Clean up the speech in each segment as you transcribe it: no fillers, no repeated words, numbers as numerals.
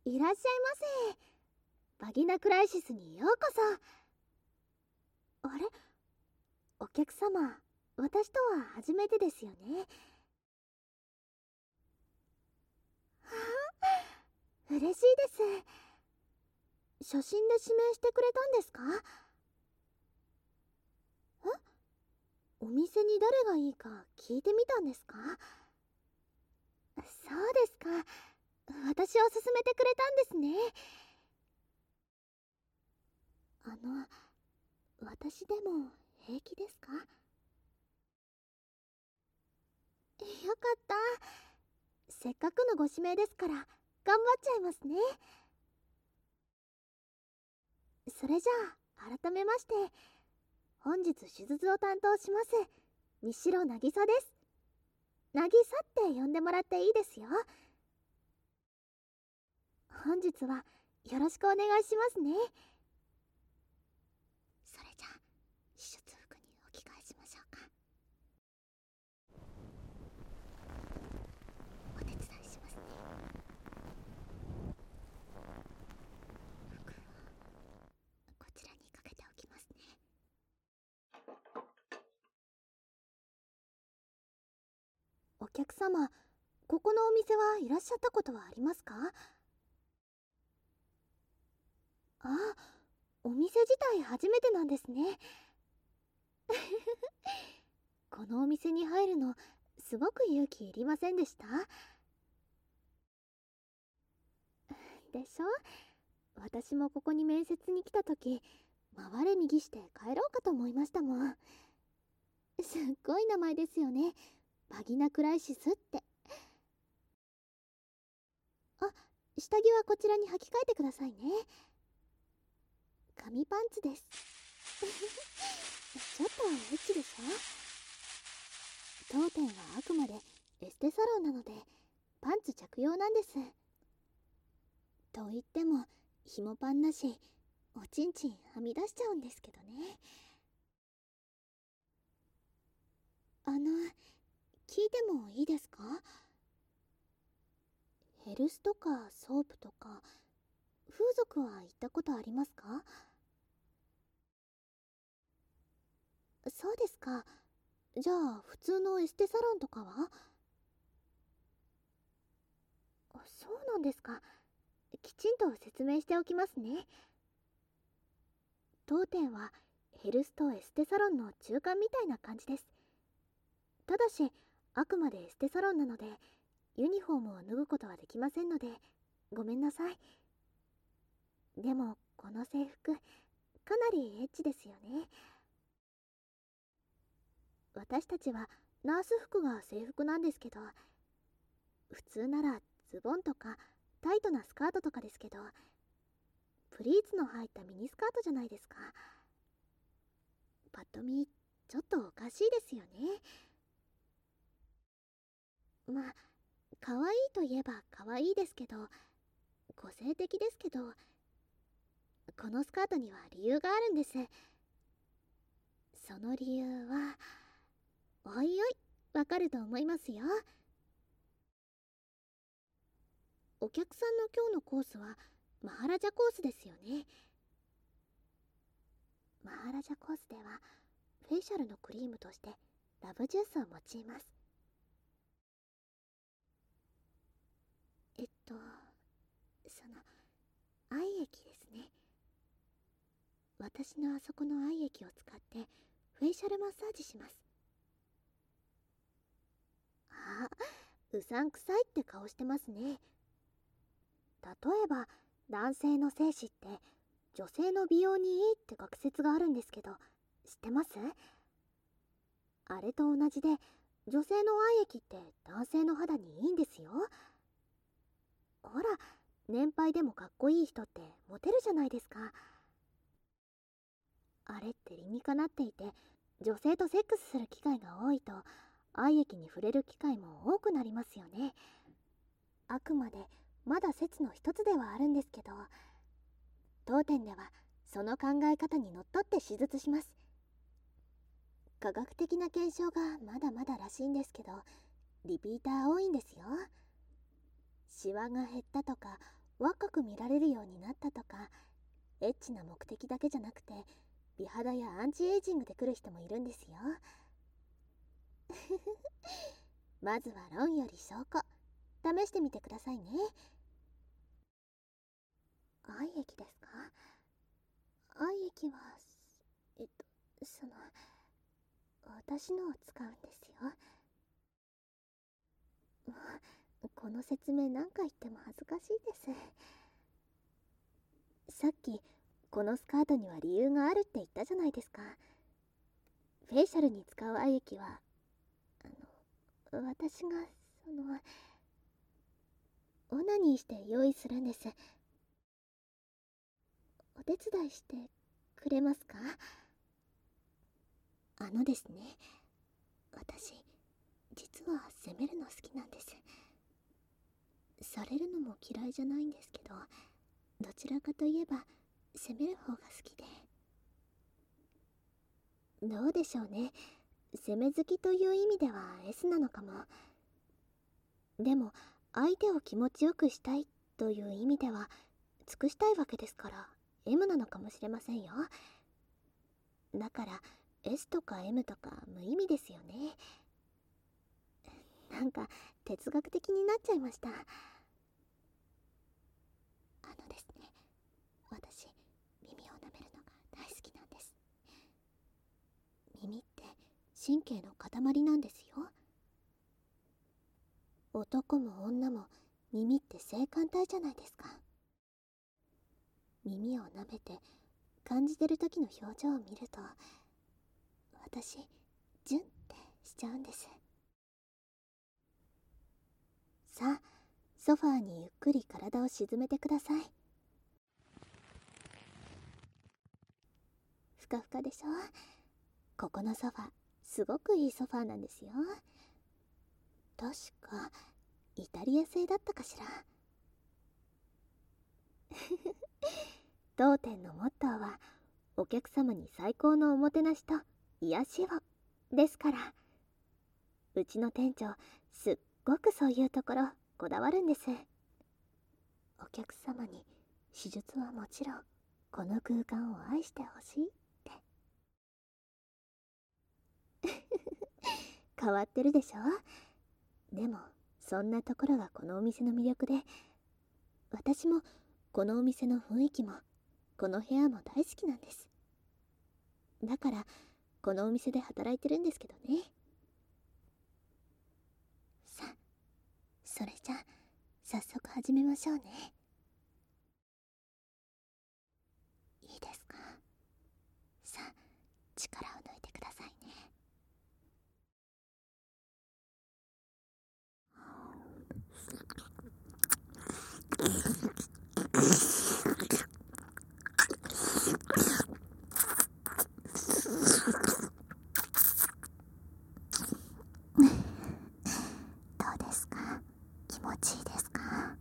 いらっしゃいませ。バギナクライシスにようこそ。あれ、お客様、私とは初めてですよね。嬉しいです。写真で指名してくれたんですか？え、お店に誰がいいか聞いてみたんですか？そうですか。私を勧めてくれたんですね。あの、私でも平気ですか？よかった。せっかくのご指名ですから頑張っちゃいますね。それじゃあ改めまして、本日手術を担当します西野渚です。渚って呼んでもらっていいですよ。本日はよろしくお願いしますね。それじゃあ手術服にお着替えしましょうか。お手伝いしますね。服はこちらにかけておきますね。お客様、ここのお店はいらっしゃったことはありますか？あ、お店自体初めてなんですね。このお店に入るのすごく勇気いりませんでした？でしょ？私もここに面接に来た時、回れ右して帰ろうかと思いましたもん。すっごい名前ですよね、バギナクライシスって。あ、下着はこちらに履き替えてくださいね。紙パンツです。ちょっとエッチでしょ？当店はあくまでエステサロンなのでパンツ着用なんです。と言っても紐パンなし、おちんちんはみ出しちゃうんですけどね。聞いてもいいですか？ヘルスとかソープとか風俗は行ったことありますか？そうですか。じゃあ普通のエステサロンとかは？そうなんですか。きちんと説明しておきますね。当店はヘルスとエステサロンの中間みたいな感じです。ただしあくまでエステサロンなのでユニフォームを脱ぐことはできませんのでごめんなさい。でもこの制服かなりエッチですよね。私たちはナース服が制服なんですけど、普通ならズボンとかタイトなスカートとかですけど、プリーツの入ったミニスカートじゃないですか。パッと見ちょっとおかしいですよね。まあ可愛いといえば可愛いですけど、個性的ですけど、このスカートには理由があるんです。その理由はおいおいわかると思いますよ。お客さんの今日のコースはマハラジャコースですよね。マハラジャコースではフェイシャルのクリームとしてラブジュースを用います。その愛液ですね。私のあそこの愛液を使ってフェイシャルマッサージします。あ、うさんくさいって顔してますね。例えば男性の精子って女性の美容にいいって学説があるんですけど、知ってます？あれと同じで女性の愛液って男性の肌にいいんですよ。ほら、年配でもかっこいい人ってモテるじゃないですか。あれって理にかなっていて、女性とセックスする機会が多いと愛液に触れる機会も多くなりますよね。あくまでまだ説の一つではあるんですけど、当店ではその考え方にのっとって手術します。科学的な検証がまだまだらしいんですけど、リピーター多いんですよ。シワが減ったとか若く見られるようになったとか、エッチな目的だけじゃなくて美肌やアンチエイジングで来る人もいるんですよ。まずは論より証拠、試してみてくださいね。愛液ですか？愛液はその私のを使うんですよ。この説明何回言っても恥ずかしいです。さっきこのスカートには理由があるって言ったじゃないですか。フェイシャルに使う愛液は私がオナニーして用意するんです。お手伝いしてくれますか？ですね、私実は責めるの好きなんです。されるのも嫌いじゃないんですけど、どちらかといえば責める方が好きで。どうでしょうね、責め好きという意味では S なのかも。でも相手を気持ちよくしたいという意味では尽くしたいわけですから M なのかもしれませんよ。だから S とか M とか無意味ですよね。なんか哲学的になっちゃいました。ですね、私耳を舐めるのが大好きなんです。耳って神経の塊なんですよ。男も女も耳って性感帯じゃないですか。耳を舐めて感じてる時の表情を見ると私ジュンってしちゃうんです。さあ、ソファーにゆっくり体を沈めてください。ふかふかでしょ。ここのソファーすごくいいソファーなんですよ。確かイタリア製だったかしら。当店のモットーはお客様に最高のおもてなしと癒しをですから、うちの店長すっごくそういうところこだわるんです。お客様に手術はもちろんこの空間を愛してほしいって。変わってるでしょ。でもそんなところがこのお店の魅力で、私もこのお店の雰囲気もこの部屋も大好きなんです。だからこのお店で働いてるんですけどね。さあ、それじゃあ早速始めましょうね。いいですか？さあ、力を抜いてくださいね。どうですか？気持ちいいですか？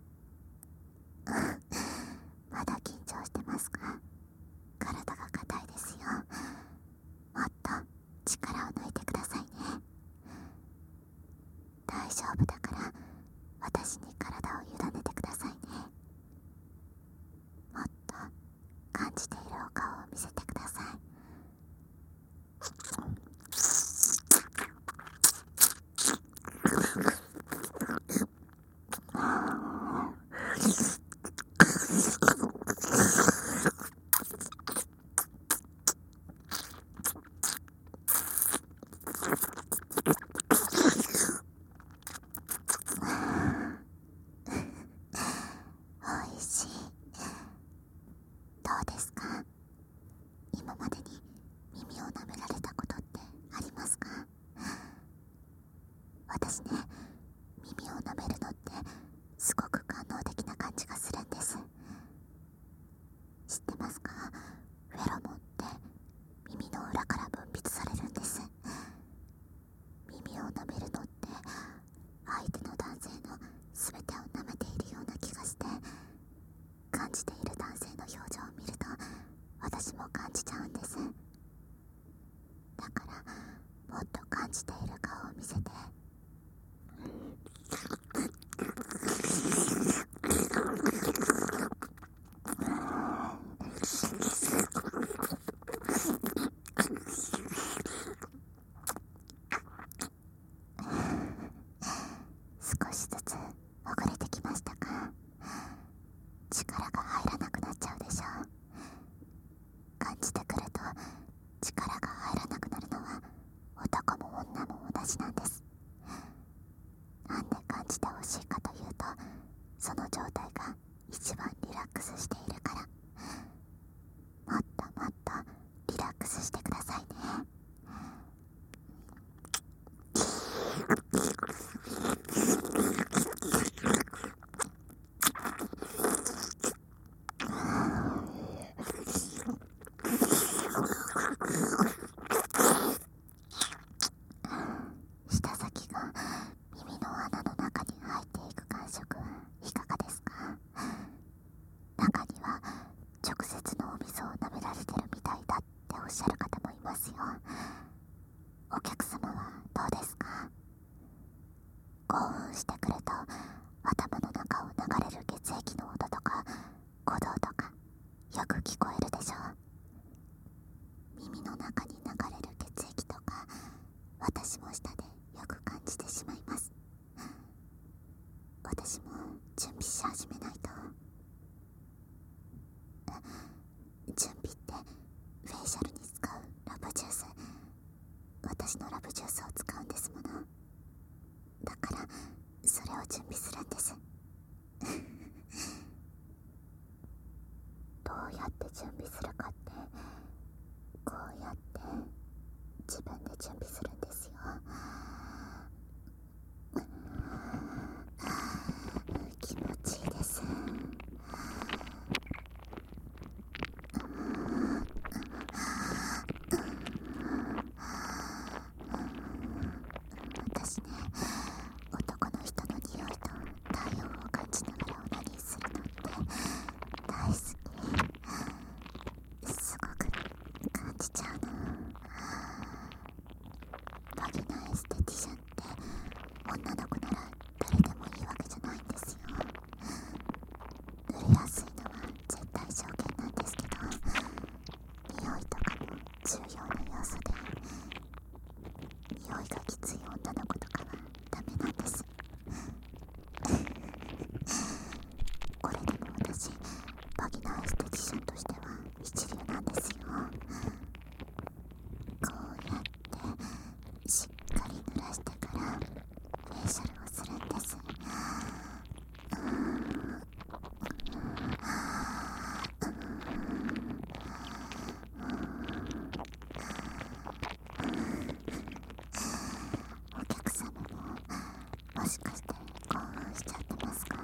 まだ緊張してますか？体が硬いですよ。もっと力を抜いてくださいね。大丈夫だから私に体を委ねてくださいね。もっと感じているお顔を見せてください。おいしい。どうですか？ 力が入らなくなっちゃうでしょう。感じてくると力が入らなくなるのは男も女も同じなんです。なんで感じてほしいかというと、その状態が一番リラックスしているから。もっともっとリラックスしてくださいね。舌先が耳の穴の中に入っていく感触はいかがですか？中には直接のお水を舐められてるみたいだっておっしゃる方もいますよ。お客様はどうですか？興奮してくると頭の中を流れる血液の音とか鼓動とかよく聞こえるでしょう。耳の中に流れる血液とか私も舌でよく感じてしまいます。私も準備し始めないと。準備ってフェイシャルに使うラブジュース、私のラブジュースを使うんですもの。だからそれを準備するんです。どうやって準備するかって、こうやって自分で準備するんですよ。気持ちいいです。私ね、男の人の匂いと体温を感じながらオナニーするのって大好き。すごく感じちゃうの。バギナエステティシャンって女の子なら誰でもいいわけじゃないんですよ。濡れやすいのは絶対条件なんですけど、匂いとかも重要な要素で、匂いがきつい女の子とかはダメなんです。これでも私バギナエステティシャンとしては一流なんですよ。こうやってしっかり濡らしてからフェイシャルをするんです。お客様ももしかして興奮しちゃってますか？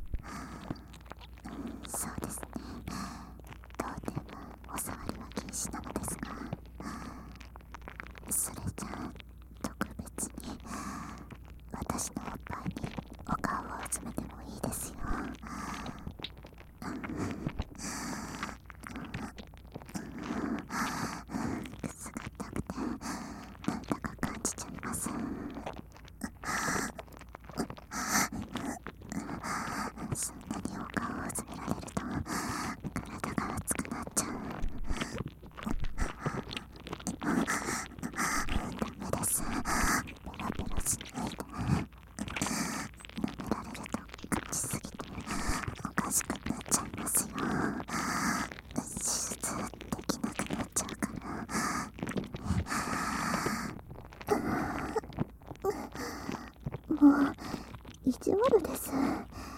そうですね。当店はお触りは禁止なのですが、それじゃあ特別に私のおっぱいにお顔をうずめてもいいですよ。くすがったくてなんだか感じちゃいます。そんなにお顔をうずめられると体が熱くなっちゃう。ダメです。ペラペラしないで。舐められると感じすぎておかしくなっちゃいますよ。手術できなくなっちゃうから。もう意地悪です。